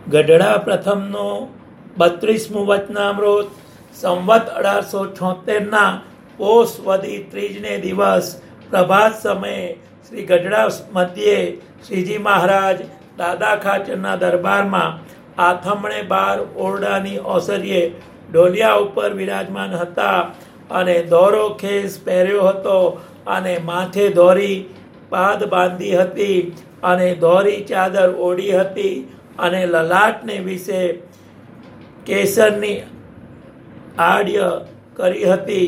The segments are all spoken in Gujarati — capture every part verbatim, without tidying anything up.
ગઢડા પ્રથમનો બત્રીસમું વચનામૃત સંવત અઢારસો છોતેરના પોષ વદી ત્રીજને દિવસ પ્રભાત સમયે શ્રી ગઢડા મધ્યે શ્રીજી મહારાજ દાદા ખાચરના દરબારમાં આથમણે બાર ઓરડાની ઓસરીએ ઢોલિયા ઉપર વિરાજમાન હતા અને દોરો ખેસ પહેર્યો હતો અને માથે દોરી પાદ બાંધી હતી અને દોરી ચાદર ઓઢી હતી અને લલાટને વિશે કેસરની આડ્ય કરી હતી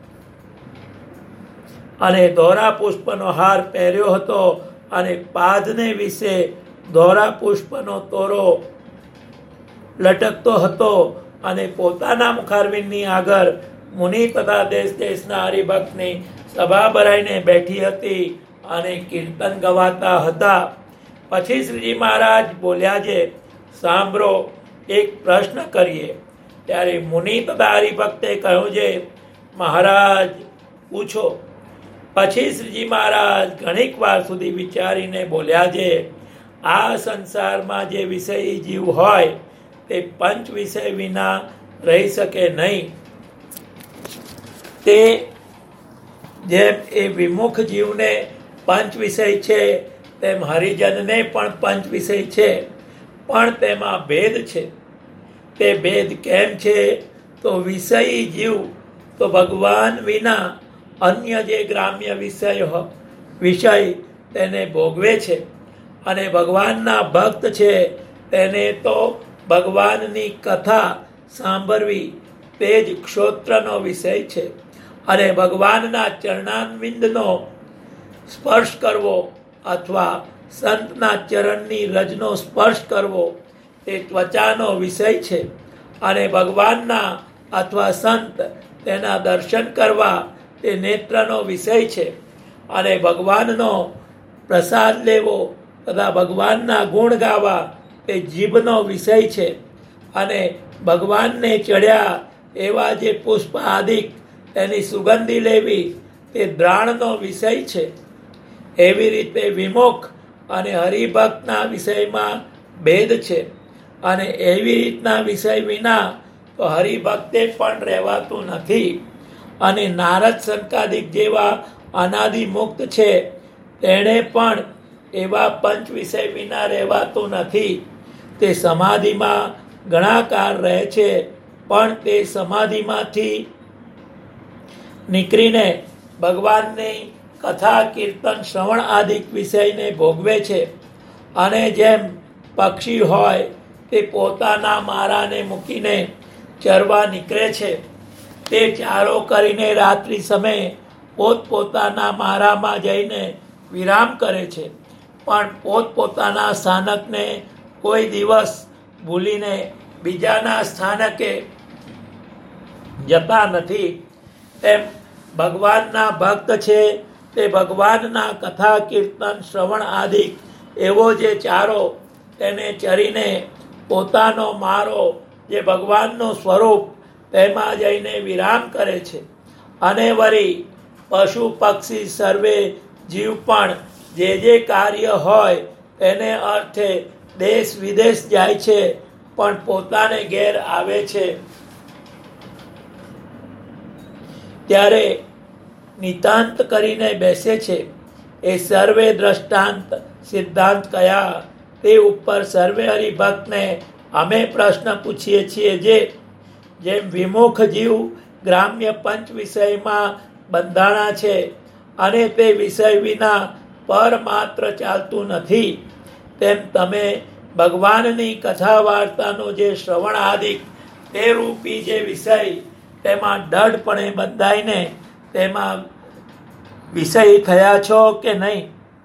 અને દોરા પુષ્પનો હાર પહેર્યો હતો અને પાદને વિશે દોરા પુષ્પનો તોરો લટકતો હતો અને પોતાના મુખારવિંદની આગળ મુનિ તથા દેશ દેશના હરિભક્તની સભા ભરાઈને બેઠી હતી અને કીર્તન ગવાતા હતા. પછી શ્રીજી મહારાજ બોલ્યા છે, સાંભળો, એક પ્રશ્ન કરીએ. ત્યારે મુનિ તથા હરિભક્તે કહ્યું છે, મહારાજ પૂછો. પછી શ્રીજી મહારાજ ઘણીક વાર સુધી વિચારીને બોલ્યા છે, આ સંસારમાં જે વિષયી જીવ હોય તે પંચ વિષય વિના રહી શકે નહીં. તે જેમ એ વિમુખ જીવને પંચ વિષય છે તેમ હરિજનને પણ પંચ વિષય છે, પણ તેમાં ભેદ છે. તે ભેદ કેમ છે? તો વિષયી જીવ તો ભગવાન વિના અન્ય જે ગ્રામ્ય વિષય વિષય તેને ભોગવે છે અને ભગવાનના ભક્ત છે તેને તો ભગવાનની કથા સાંભળવી તે જ ક્ષોત્રનો વિષય છે અને ભગવાનના ચરણારવિંદનો સ્પર્શ કરવો અથવા સંતના ચરણની રજનો સ્પર્શ કરવો તે ત્વચાનો વિષય છે અને ભગવાનના અથવા સંત તેના દર્શન કરવા તે નેત્રનો વિષય છે અને ભગવાનનો પ્રસાદ લેવો તથા ભગવાનના ગુણ ગાવા તે જીભનો વિષય છે અને ભગવાનને ચડ્યા એવા જે પુષ્પ આદિક તેની સુગંધી લેવી તે દ્રાણનો વિષય છે. એવી રીતે વિમુખ અને હરિભક્તના વિષયમાં ભેદ છે અને એવી રીતના વિષય વિના તો હરિભક્તે પણ રહેવાતું નથી. અને નારદ સંકાદિક જેવા અનાદિ મુક્ત છે તેણે પણ એવા પંચ વિષય વિના રહેવાતું નથી. તે સમાધિમાં ઘણા કાળ રહે છે, પણ તે સમાધિમાંથી નીકળીને ભગવાનની કથા કીર્તન શ્રવણ આદિક વિષયને ભોગવે છે. અને જેમ પક્ષી હોય તે પોતાના મારાને મૂકીને ચરવા નીકળે છે, તે ચારો કરીને રાત્રિ સમયે પોતપોતાના મારામાં જઈને વિરામ કરે છે, પણ પોતપોતાના સ્થાનકને કોઈ દિવસ ભૂલીને બીજાના સ્થાનકે જતા નથી. તેમ ભગવાનના ભક્ત છે તે ભગવાનના કથા કીર્તન શ્રવણ આદિ એવો જે ચારો તેને ચરીને પોતાનો મારો જે ભગવાનનું સ્વરૂપ તેમાં જઈને વિરામ કરે છે. અને વળી પશુ પક્ષી સર્વે જીવ પણ જે જે કાર્ય હોય તેને અર્થે દેશ વિદેશ જાય છે, પણ પોતાને ઘેર આવે છે. ત્યારે નિતાંત કરીને બેસે છે. એ સર્વે દ્રષ્ટાંત સિદ્ધાંત કયા તે ઉપર સર્વે હરિભક્તને અમે પ્રશ્ન પૂછીએ છીએ. જે જેમ વિમુખ જીવ ગ્રામ્ય પંચ વિષયમાં બંધાણા છે અને તે વિષય વિના પર માત્ર ચાલતું નથી, તેમ તમે ભગવાનની કથા વાર્તાનો જે શ્રવણ આદિક તે રૂપી જે વિષય તેમાં દઢપણે બંધાઈને તેમાં વિષય થયા છો કે નહીં.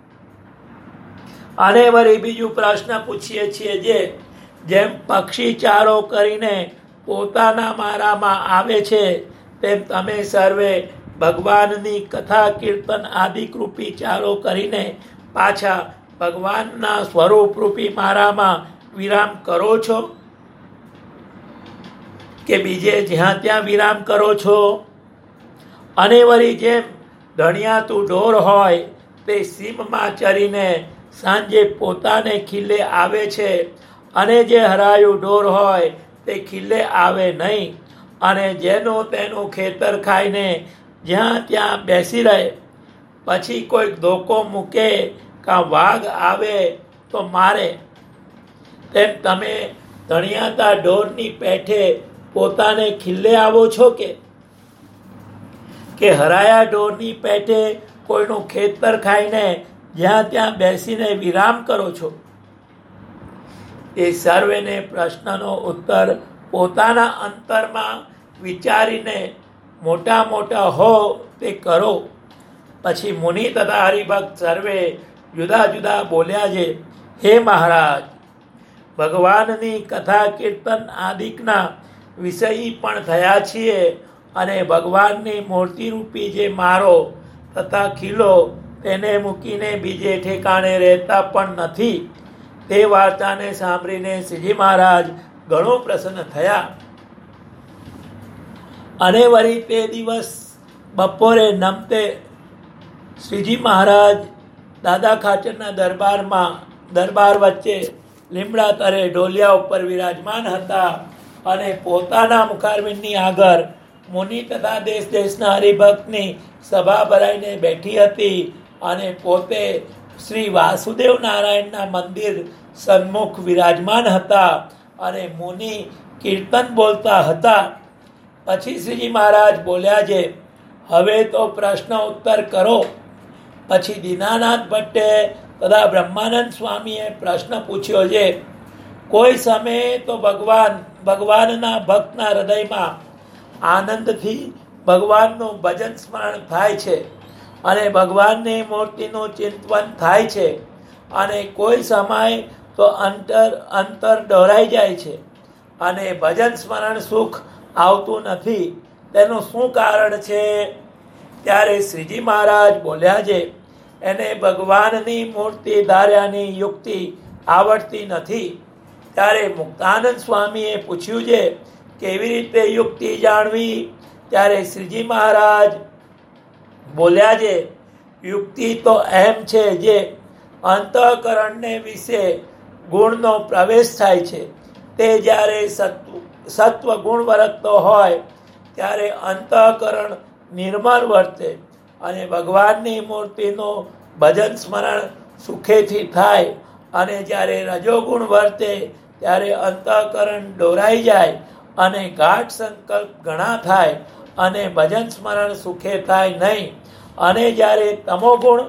અને વળી બીજું પ્રશ્ન પૂછીએ છીએ, જે જેમ પક્ષી ચારો કરીને પોતાના મારામાં આવે છે તેમ તમે સર્વે ભગવાનની કથા કીર્તન આદિક રૂપી ચારો કરીને પાછા ભગવાનના સ્વરૂપ રૂપી મારામાં વિરામ કરો છો કે બીજે જ્યાં ત્યાં વિરામ કરો છો. અને વળી જેમ ધણિયાતું ઢોર હોય તે સીમમાં ચરીને સાંજે પોતાને ખીલે આવે છે અને જે હરાયું ઢોર હોય તે ખીલે આવે નહીં, અને જેનું તેનું ખેતર ખાઈને જ્યાં ત્યાં બેસી રહે. પછી કોઈક ધોકો મૂકે કાં વાઘ આવે તો મારે. તેમ તમે ધણિયાતા ઢોરની પેઠે પોતાને ખીલે આવો છો કે કે હરાયા ઢોરની પેઠે કોઈનું ખેતર ખાઈને જ્યાં ત્યાં બેસીને વિરામ કરો છો? એ સર્વેને પ્રશ્નનો ઉત્તર પોતાના અંતરમાં વિચારીને મોટા મોટા હો તે કરો. પછી મુનિ તથા હરિભક્ત સર્વે જુદા જુદા બોલ્યા છે, હે મહારાજ, ભગવાનની કથા કીર્તન આદિકના વિષયી પણ થયા છીએ, અને ભગવાનની મૂર્તિરૂપી જે મારો તથા ખીલો તેને મૂકીને બીજે ઠેકાણે રહેતા પણ નથી. તે વાર્તાને સાંભળીને શ્રીજી મહારાજ ઘણો પ્રસન્ન થયા. અને વળી તે દિવસ બપોરે નમતે શ્રીજી મહારાજ દાદા ખાચરના દરબારમાં દરબાર વચ્ચે લીમડા તરે ઢોલિયા ઉપર વિરાજમાન હતા, અને પોતાના મુખારવિંદની આગળ મુનિ તથા દેશ દેશના હરિભક્તની સભા ભરાઈને બેઠી હતી, અને પોતે શ્રી વાસુદેવ નારાયણના મંદિર સન્મુખ વિરાજમાન હતા, અને મુનિ કીર્તન બોલતા હતા. પછી શ્રીજી મહારાજ બોલ્યા છે, હવે તો પ્રશ્ન ઉત્તર કરો. પછી દીનાનાથ ભટ્ટે તથા બ્રહ્માનંદ સ્વામીએ પ્રશ્ન પૂછ્યો છે, કોઈ સમયે તો ભગવાન ભગવાનના ભક્તના હૃદયમાં આનંદથી ભગવાનનું ભજન સ્મરણ થાય છે, અને ભગવાનની મૂર્તિનું ચિંતન થાય છે, અને કોઈ સમય તો અંતર અંતર ડોરાઈ જાય છે, અને ભજન સ્મરણ સુખ આવતું નથી. તેનું શું કારણ છે? ત્યારે શ્રીજી મહારાજ બોલ્યા છે, એને ભગવાનની મૂર્તિ ધાર્યાની યુક્તિ આવડતી નથી. ત્યારે મુક્તાનંદ સ્વામીએ પૂછ્યું છે, કેવી રીતે યુક્તિ જાણવી? ત્યારે શ્રીજી મહારાજ બોલ્યા છે, યુક્તિ તો એમ છે જે અંતઃકરણને વિશે ગુણનો પ્રવેશ થાય છે. તે જ્યારે સત્વ સત્વ ગુણ વર્તતો હોય ત્યારે અંતઃકરણ નિર્મળ વર્તે, અને ભગવાનની મૂર્તિનું ભજન સ્મરણ સુખેથી થાય. અને જ્યારે રજોગુણ વર્તે ત્યારે અંતઃકરણ ડોરાઈ જાય, અને ગાઢ સંકલ્પ ઘણા થાય, અને ભજન સ્મરણ સુખે થાય નહીં. અને જ્યારે તમોગુણ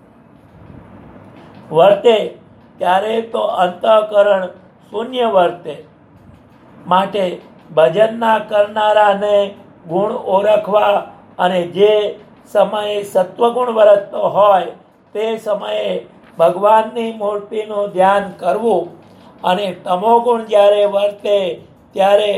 વર્તે ત્યારે તો અંતઃકરણ શૂન્ય વર્તે. માટે ભજનના કરનારાને ગુણ ઓળખવા, અને જે સમયે સત્વગુણ વર્તતો હોય તે સમયે ભગવાનની મૂર્તિનું ધ્યાન કરવું, અને તમોગુણ જ્યારે વર્તે ત્યારે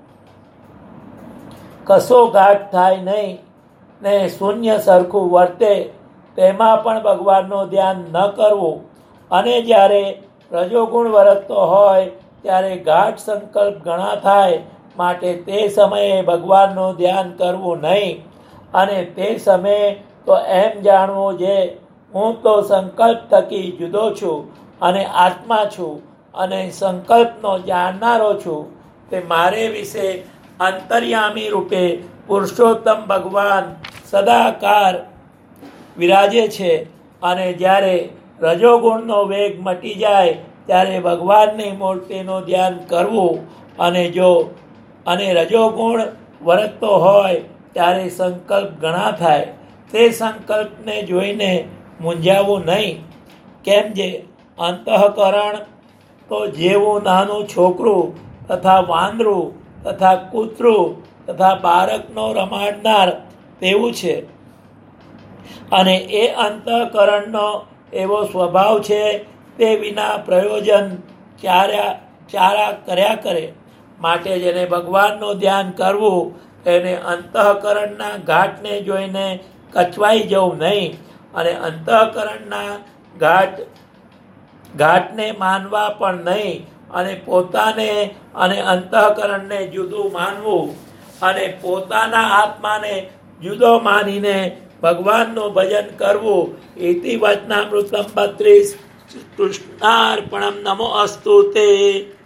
કશો ઘાટ થાય નહીં, ને શૂન્ય સરખું વર્તે તેમાં પણ ભગવાનનું ધ્યાન ન કરવું. અને જ્યારે રજોગુણ વર્તતો હોય ત્યારે ગાઢ સંકલ્પ ઘણા થાય, માટે તે સમયે ભગવાનનું ધ્યાન કરવું નહીં. અને તે સમયે તો એમ જાણવું જે હું તો સંકલ્પ થકી જુદો છું, અને આત્મા છું, અને સંકલ્પનો જાણનારો છું. તે મારે વિશે અંતર્યામી રૂપે પુરુષોત્તમ ભગવાન સદાકાર વિરાજે છે. અને જ્યારે રજોગુણનો વેગ મટી જાય ત્યારે ભગવાનની મૂર્તિનું ધ્યાન કરવું. અને જો અને રજોગુણ વર્તતો હોય ત્યારે સંકલ્પ ઘણા થાય, તે સંકલ્પને જોઈને મૂંઝાવું નહીં. કેમ જે અંતઃકરણ તો જેવું નાનું છોકરું તથા વાંદરું તથા કૂતરું તથા બાળકનો રમાડનાર તેવું છે. અને એ અંતઃકરણનો એવો સ્વભાવ છે, તે વિના પ્રયોજન ચાર્યા ચારા કર્યા કરે. માટે જેને ભગવાનનું ધ્યાન કરવું તેને અંતઃકરણના ઘાટને જોઈને કચવાઈ જવું નહીં, અને અંતઃકરણના ઘાટ ઘાટને માનવા પણ નહીં, અને પોતાને અને અંતઃકરણને જુદું માનવું, અને પોતાના આત્માને જુદો માનીને ભગવાનનું ભજન કરવું. ઇતિ વચનામૃતમ બત્રીસ કૃષ્ણાર્પણમ નમો અસ્તુ તે.